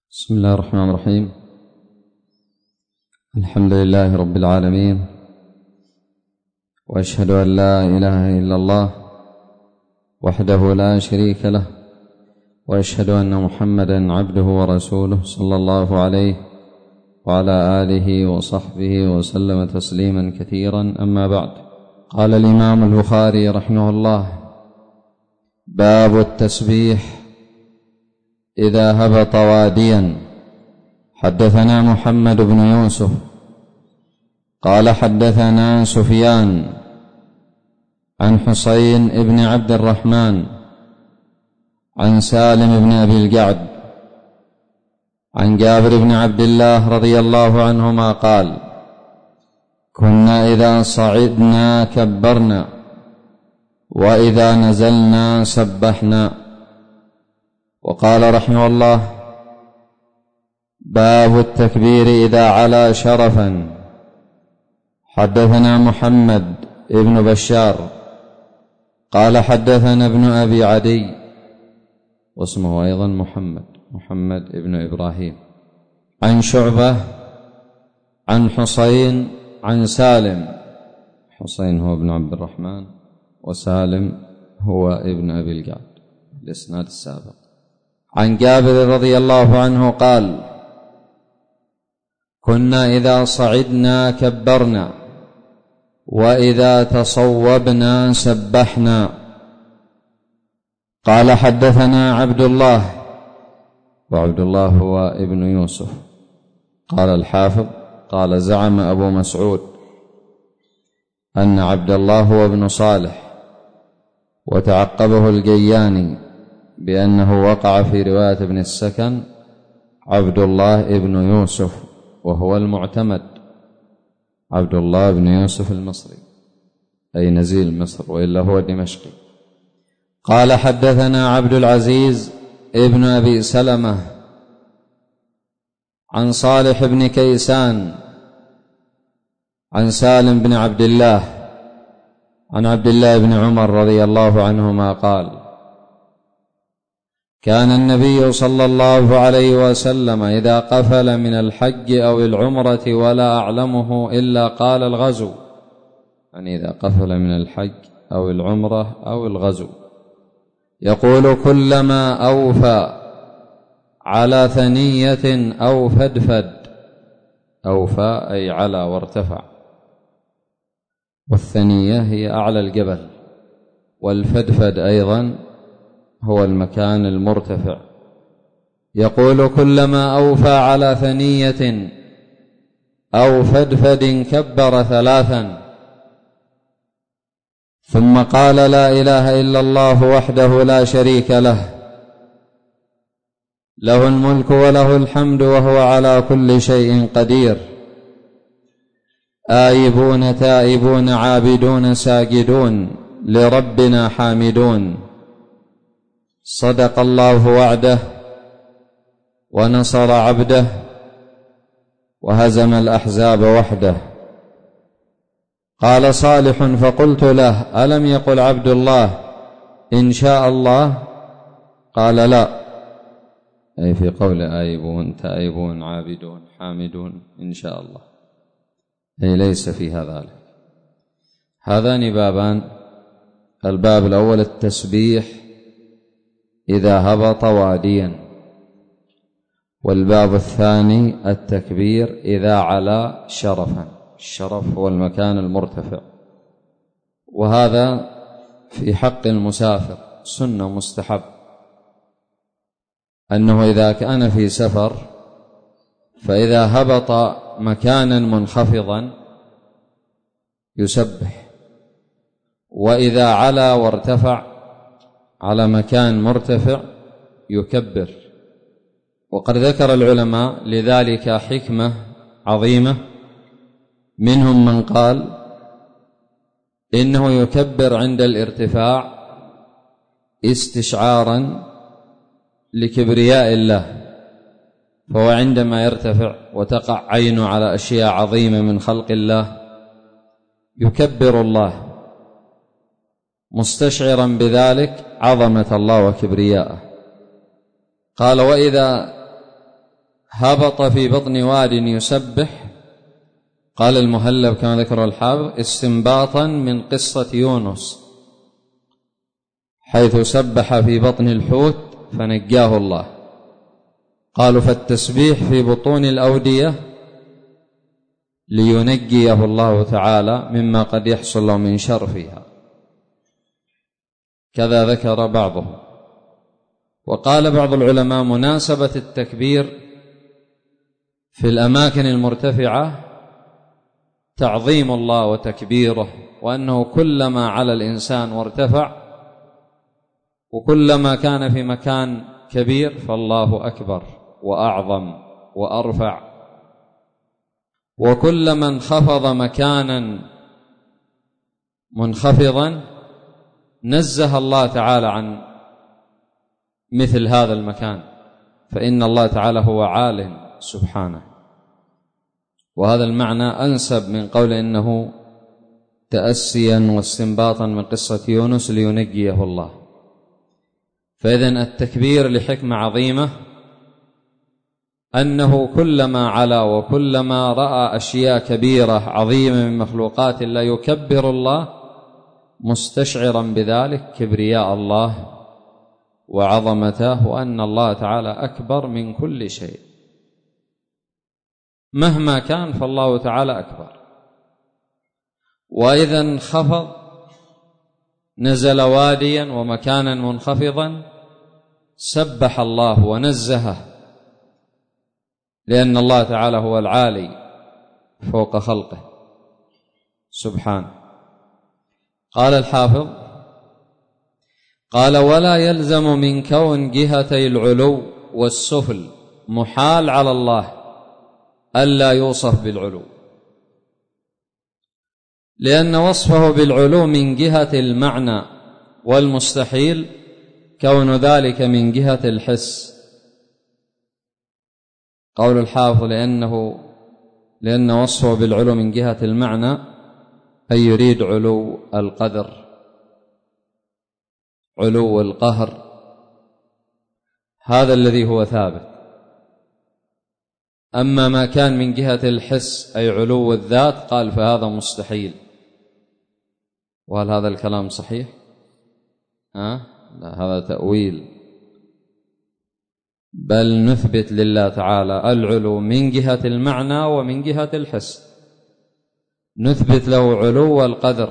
بسم الله الرحمن الرحيم. الحمد لله رب العالمين، وأشهد أن لا إله إلا الله وحده لا شريك له، وأشهد أن محمدا عبده ورسوله صلى الله عليه وعلى آله وصحبه وسلم تسليما كثيرا. أما بعد، قال الإمام البخاري رحمه الله: باب التسبيح إذا هبط واديا. حدثنا محمد بن يوسف قال حدثنا سفيان عن حسين بن عبد الرحمن عن سالم بن أبي الجعد عن جابر بن عبد الله رضي الله عنهما قال: كنا إذا صعدنا كبرنا وإذا نزلنا سبحنا. وقال رحمه الله: باب التكبير إذا علا شرفا. حدثنا محمد بن بشار قال حدثنا ابن أبي عدي، واسمه أيضا محمد بن إبراهيم، عن شعبة عن حسين عن سالم. حسين هو ابن عبد الرحمن، وسالم هو ابن أبي الجعد، الإسناد السابق. عن جابر رضي الله عنه قال: كنا إذا صعدنا كبرنا وإذا تصوبنا سبحنا. قال: حدثنا عبد الله، وعبد الله هو ابن يوسف. قال الحافظ: قال: زعم أبو مسعود أن عبد الله هو ابن صالح، وتعقبه الجياني بأنه وقع في رواية ابن السكن عبد الله ابن يوسف، وهو المعتمد عبد الله بن يوسف المصري، أي نزيل مصر، وإلا هو دمشقي. قال: حدثنا عبد العزيز ابن أبي سلمة عن صالح بن كيسان عن سالم بن عبد الله عن عبد الله بن عمر رضي الله عنهما قال: كان النبي صلى الله عليه وسلم إذا قفل من الحج أو العمرة ولا أعلمه إلا قال الغزو، يعني إذا قفل من الحج أو العمرة أو الغزو، يقول: كلما أوفى على ثنية أو فدفد. أوفى أي على وارتفع، والثنية هي أعلى الجبل، والفدفد أيضا هو المكان المرتفع. يقول: كلما أوفى على ثنية أو فدفد كبر ثلاثا، ثم قال: لا إله إلا الله وحده لا شريك له، له الملك وله الحمد وهو على كل شيء قدير، آيبون تائبون عابدون ساجدون لربنا حامدون، صدق الله وعده ونصر عبده وهزم الأحزاب وحده. قال صالح: فقلت له: ألم يقل عبد الله إن شاء الله؟ قال: لا، أي في قول آيبون تائبون عابدون حامدون إن شاء الله، أي ليس فيها ذلك. هذان بابان: الباب الأول التسبيح إذا هبط واديا، والباب الثاني التكبير إذا علا شرفا. الشرف هو المكان المرتفع، وهذا في حق المسافر سنة مستحب، أنه إذا كان في سفر فإذا هبط مكانا منخفضا يسبح، وإذا علا وارتفع على مكان مرتفع يكبر. وقد ذكر العلماء لذلك حكمة عظيمة، منهم من قال إنه يكبر عند الارتفاع استشعارا لكبرياء الله، فهو عندما يرتفع وتقع عينه على أشياء عظيمة من خلق الله يكبر الله مستشعرا بذلك عظمة الله وكبرياءه. قال: وإذا هبط في بطن واد يسبح، قال المهلب كما ذكر الحافظ استنباطا من قصة يونس حيث سبح في بطن الحوت فنجاه الله. قالوا فالتسبيح في بطون الأودية لينجيه الله تعالى مما قد يحصل له من شر فيها، كذا ذكر بعضهم. وقال بعض العلماء مناسبة التكبير في الأماكن المرتفعة تعظيم الله وتكبيره، وأنه كلما على الإنسان وارتفع وكلما كان في مكان كبير فالله أكبر وأعظم وأرفع، وكلما انخفض مكانا منخفضا نزه الله تعالى عن مثل هذا المكان، فإن الله تعالى هو عال سبحانه. وهذا المعنى أنسب من قول إنه تأسيا واستنباطا من قصة يونس لينجيه الله. فإذن التكبير لحكمة عظيمة، أنه كلما علا وكلما رأى أشياء كبيرة عظيمة من مخلوقات الله يكبر الله مستشعرا بذلك كبرياء الله وعظمته، وأن الله تعالى أكبر من كل شيء مهما كان، فالله تعالى أكبر. وإذا انخفض نزل واديا ومكانا منخفضا سبح الله ونزهه، لأن الله تعالى هو العالي فوق خلقه سبحانه. قال الحافظ قال ولا يلزم من كون جهتي العلو والسفل محال على الله ألا يوصف بالعلو، لأن وصفه بالعلو من جهة المعنى، والمستحيل كون ذلك من جهة الحس. قول الحافظ لأن وصفه بالعلو من جهة المعنى أي يريد علو القدر، علو القهر، هذا الذي هو ثابت. أما ما كان من جهة الحس أي علو الذات قال فهذا مستحيل. وهل هذا الكلام صحيح؟ لا، هذا تأويل، بل نثبت لله تعالى العلو من جهة المعنى ومن جهة الحس، نثبت له علو القدر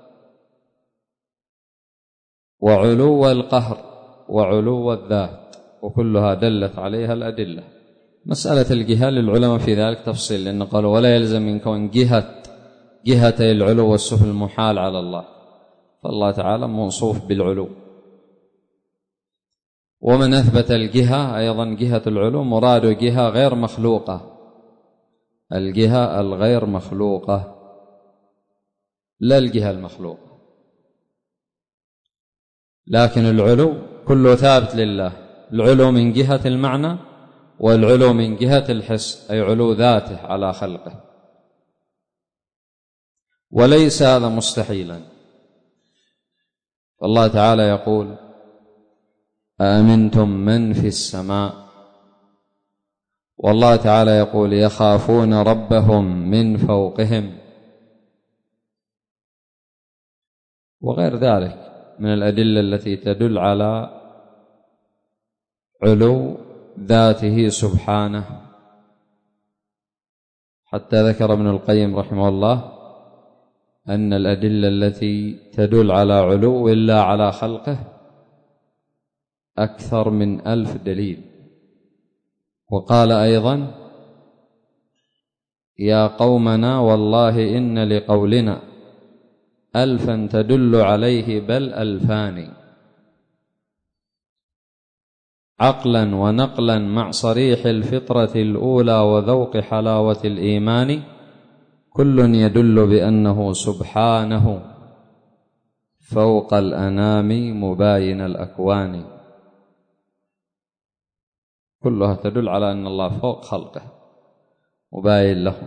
وعلو القهر وعلو الذات، وكلها دلت عليها الأدلة. مسألة الجهة للعلماء في ذلك تفصيل، لأن قالوا ولا يلزم من كون جهتي العلو والسفل محال على الله، فالله تعالى موصوف بالعلو. ومن أثبت الجهة أيضا جهة العلو مراد جهة غير مخلوقة، الجهة الغير مخلوقة لا الجهة المخلوقة، لكن العلو كله ثابت لله، العلو من جهة المعنى والعلو من جهة الحس أي علو ذاته على خلقه، وليس هذا مستحيلا. فالله تعالى يقول أأمنتم من في السماء، والله تعالى يقول يخافون ربهم من فوقهم، وغير ذلك من الأدلة التي تدل على علو ذاته سبحانه. حتى ذكر ابن القيم رحمه الله أن الأدلة التي تدل على علو الله على خلقه أكثر من 1000 دليل. وقال أيضا يا قومنا والله إن لقولنا 1000 تدل عليه بل 2000 عقلا ونقلا مع صريح الفطرة الأولى وذوق حلاوة الإيمان كل يدل بأنه سبحانه فوق الأنام مباين الأكوان. كلها تدل على أن الله فوق خلقه مباين لهم.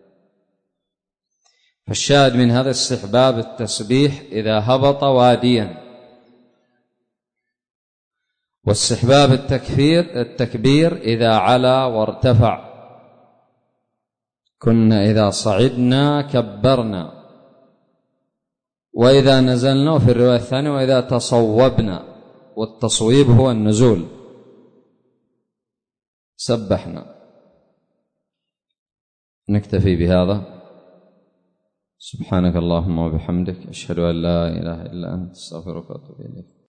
فالشاهد من هذا استحباب التسبيح إذا هبط واديا، واستحباب التكبير إذا علا وارتفع. كنا إذا صعدنا كبرنا، وإذا نزلنا، وفي الرواية الثانية وإذا تصوبنا، والتصويب هو النزول، سبحنا. نكتفي بهذا. سبحانك اللهم وبحمدك، أشهد أن لا إله إلا أنت، أستغفرك وأتوب إليك.